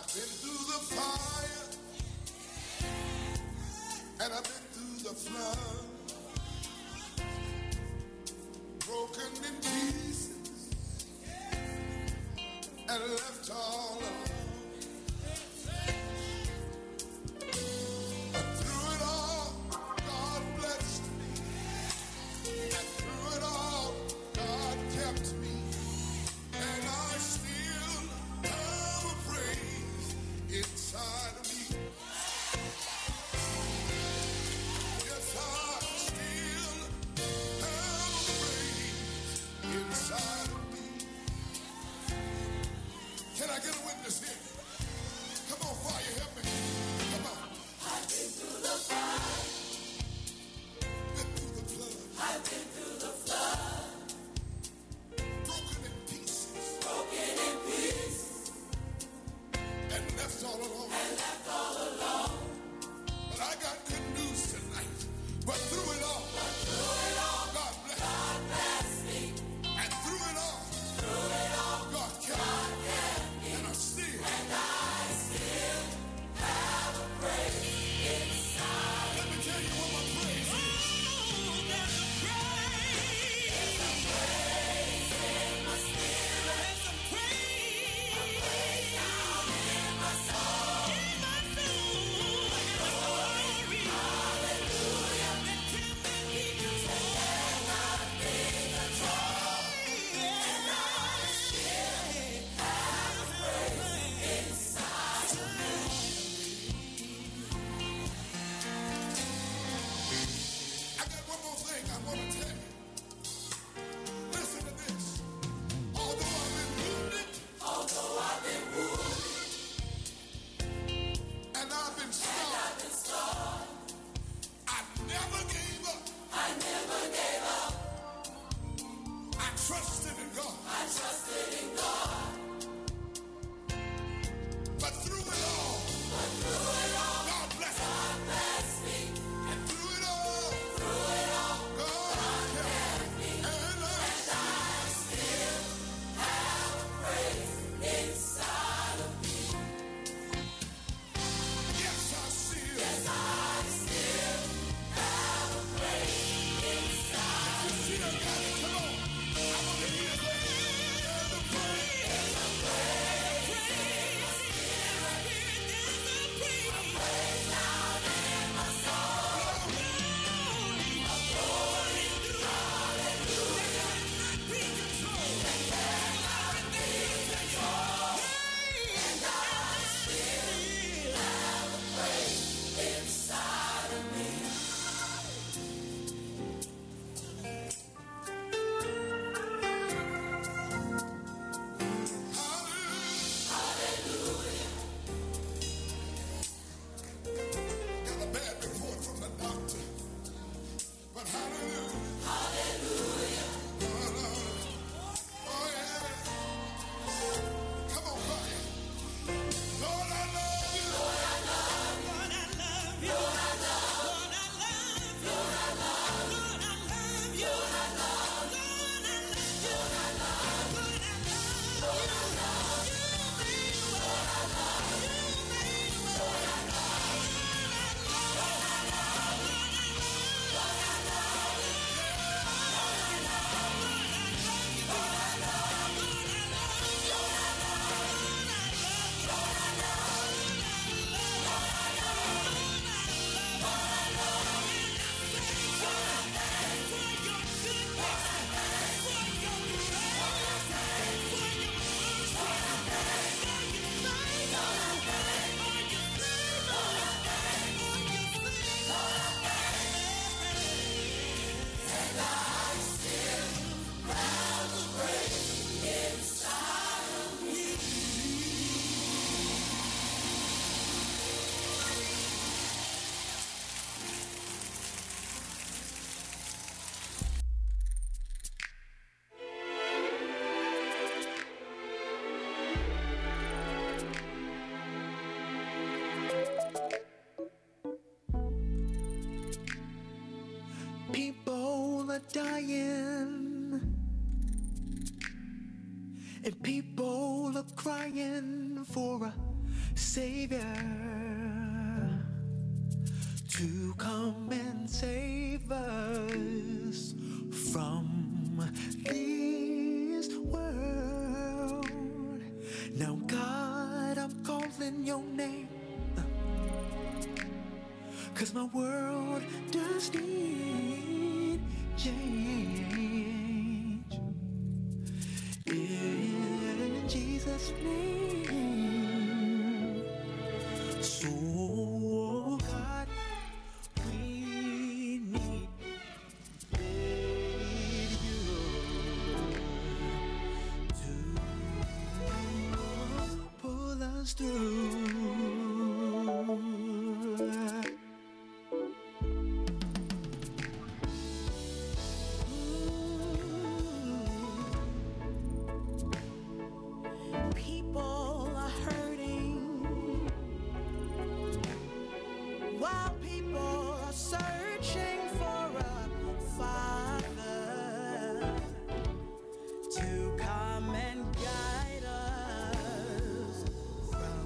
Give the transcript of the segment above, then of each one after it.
Been through the fire and I've been through the flood, broken in pieces and left all alone. But through it all, God blessed me, and through it all, God kept me, and I still have a praise inside of me. Yes, I still have a praise inside of me. Can I get a witness here? Come on, fire, help me. Come on. I've been through the fire. Been through the flood. I've been through the flood. Broken in pieces. Broken in pieces. And left all alone. And left all alone. But I got good news tonight. But through it all. But through it all. God bless. God bless me. And through it all. Through it all. God kept me. And I still. And I still have a praise inside. Let me tell you what my praise is. Oh, there's a praise. There's a praise in my spirit. There's a praise. A praise down in my soul. In my soul. Glory. Hallelujah. That cannot be controlled. Cannot be controlled. And I still have a praise inside of me. I got one more thing I want to tell you. Listen to this. Although I've been wounded, and I've been scarred, I never gave up. I never gave up. I trusted in God. I trusted in God. But through it all, God bless me. God bless me. And through it all, God kept me. And I still have a praise inside of me. Yes, I still have a praise inside. You still got it. Come on. I want to hear you say, there's a praise. There's a praise. A praise down in my soul. A glory. Hallelujah. That cannot be controlled. And I still have a praise inside of me. Hallelujah. Got a bad report from the doctor, but hallelujah. Hallelujah. Oh yeah. Come on, fire. Lord, I love you. Lord, I love you. Lord, I love you. Lord, I love you. Lord, I love you. Lord, I love you. Lord, I love you. Lord, I love you. Lord, I love you. Lord, I love you. Lord, I love you. Lord, I love you. Lord, I love you. Lord, I love you. Lord, I love you. Lord, I love you. Lord, I People are dying, and people are crying for a Savior, to come and save us from this world. Now, God, I'm calling your name, 'cause my world does need change. In Jesus' name. So, God, we need you to pull us through. People are hurting while people are searching for a father to come and guide us from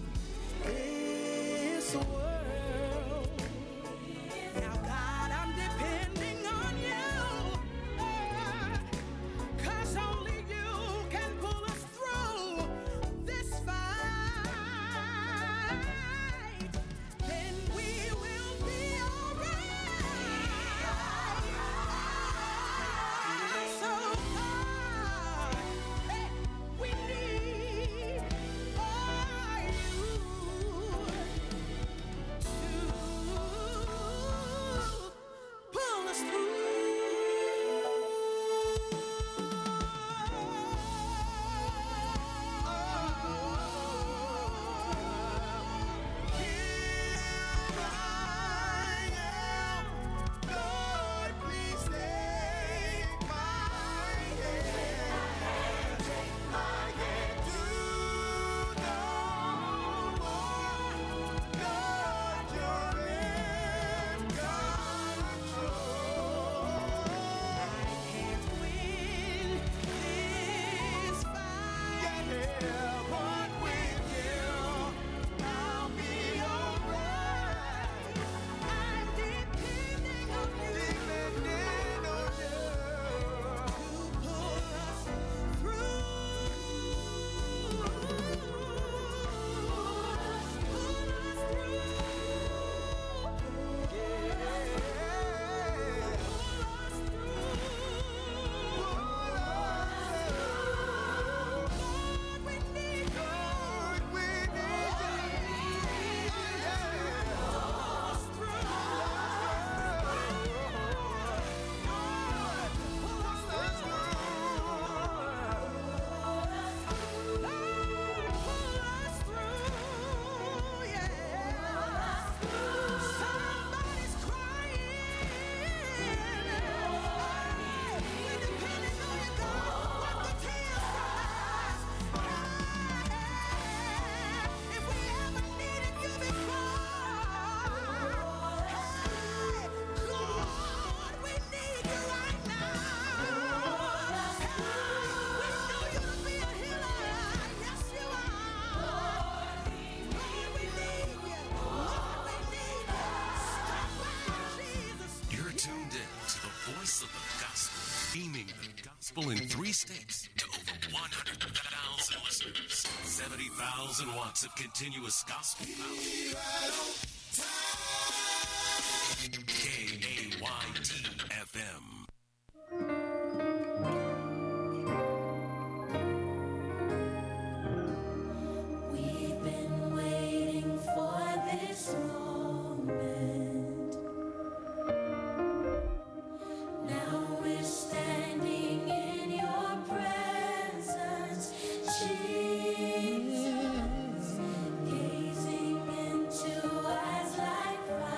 this world. Now, God, I'm depending on you, 'cause only you can pull us through this fight. Then we will be alright. So, God, hey, we need you to pull us through. Lord, please take my hand. Take my hand. Do no more. Lord, you're in control. I can't win this fight, but with you, I'll be alright. I'm depending on you to pull us through. Somebody's crying. We're depending on you, God. Wipe the tears from our eyes. If we ever needed you before, God, we need you right now. We know you to be a healer. Yes, you are. Lord, we need you. Lord, we need you. Stop by, Jesus. You're tuned in to the voice of the gospel, beaming the gospel in 3 states to over 100,000 listeners. 70,000 watts of continuous gospel power. KAYT FM. We've been waiting for this moment. Now we're standing in your presence, Jesus, gazing into eyes like fire.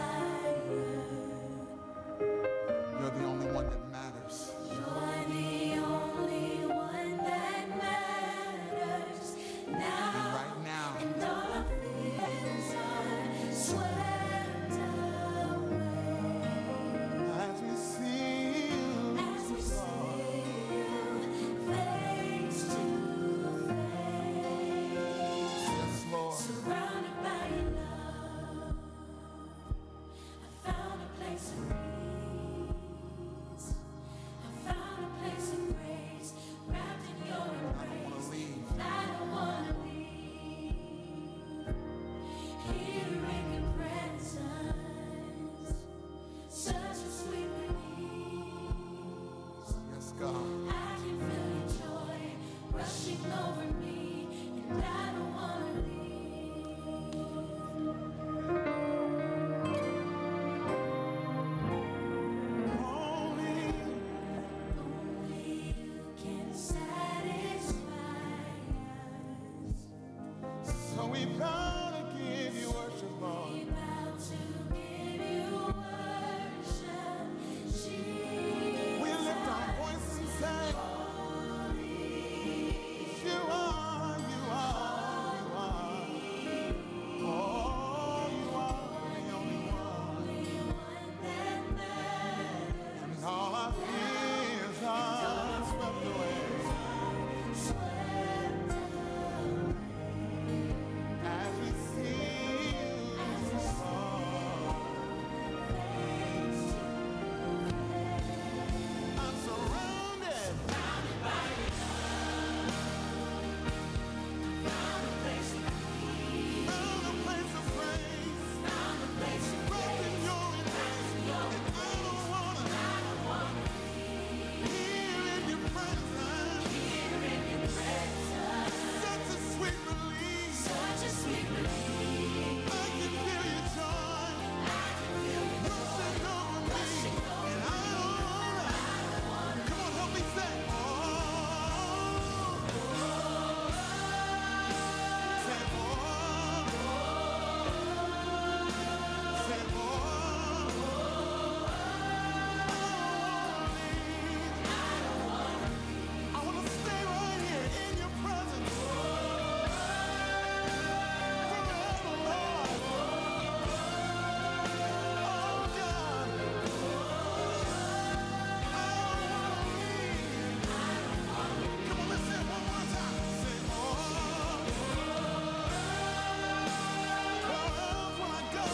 bow to give you worship, Lord. We bow to give you worship, Jesus. We lift our voice and say, you are, you are, you are. Oh, you are the only one. And all our fears are swept away as we see you fall. I'm surrounded. Found a place of praise. Wrapped in your embrace. And I don't wanna here in your presence. Such a sweet release. I can feel your joy rushing over me. And I don't wanna. Come on, help me say, oh. Say, oh. Say, oh. I wanna stay right here in your presence forever, Lord. Oh God, come on, let's say it one more time. Say, oh, where else will I go?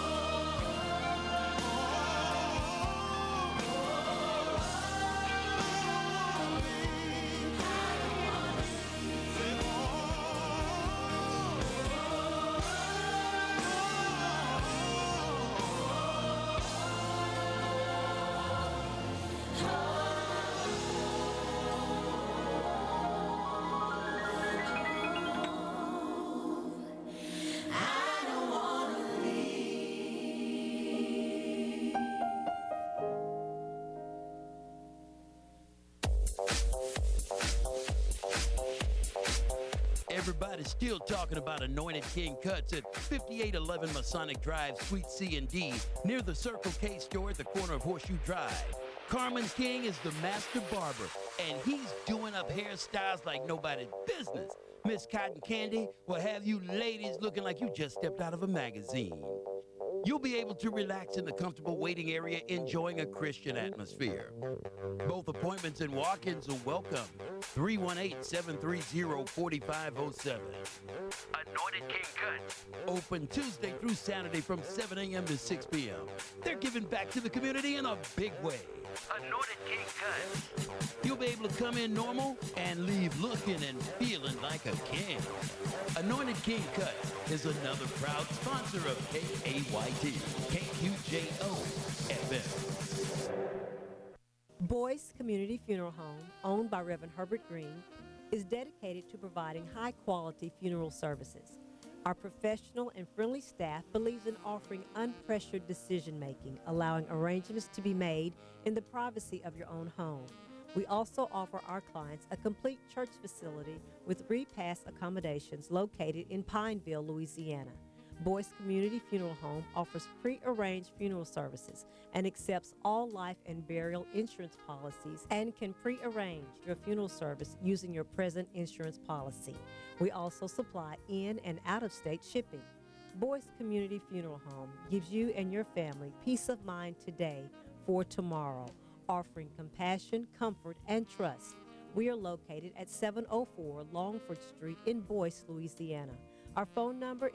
Everybody's still talking about Anointed King Cuts at 5811 Masonic Drive, Suite C and D, near the Circle K store at the corner of Horseshoe Drive. Carmen King is the master barber, and he's doing up hairstyles like nobody's business. Miss Cotton Candy will have you ladies looking like you just stepped out of a magazine. You'll be able to relax in the comfortable waiting area, enjoying a Christian atmosphere. Both appointments and walk-ins are welcome. 318-730-4507. Anointed King Cuts. Open Tuesday through Saturday from 7 a.m. to 6 p.m. They're giving back to the community in a big way. Anointed King Cuts. You'll be able to come in normal and leave looking and feeling like a king. Anointed King Cuts is another proud sponsor of KAYT, KQJO FM. Boyce Community Funeral Home, owned by Reverend Herbert Green, is dedicated to providing high-quality funeral services. Our professional and friendly staff believes in offering unpressured decision-making, allowing arrangements to be made in the privacy of your own home. We also offer our clients a complete church facility with repass accommodations located in Pineville, Louisiana. Boyce Community Funeral Home offers pre-arranged funeral services and accepts all life and burial insurance policies and can pre-arrange your funeral service using your present insurance policy. We also supply in and out-of-state shipping. Boyce Community Funeral Home gives you and your family peace of mind today for tomorrow, offering compassion, comfort, and trust. We are located at 704 Longford Street in Boyce, Louisiana. Our phone number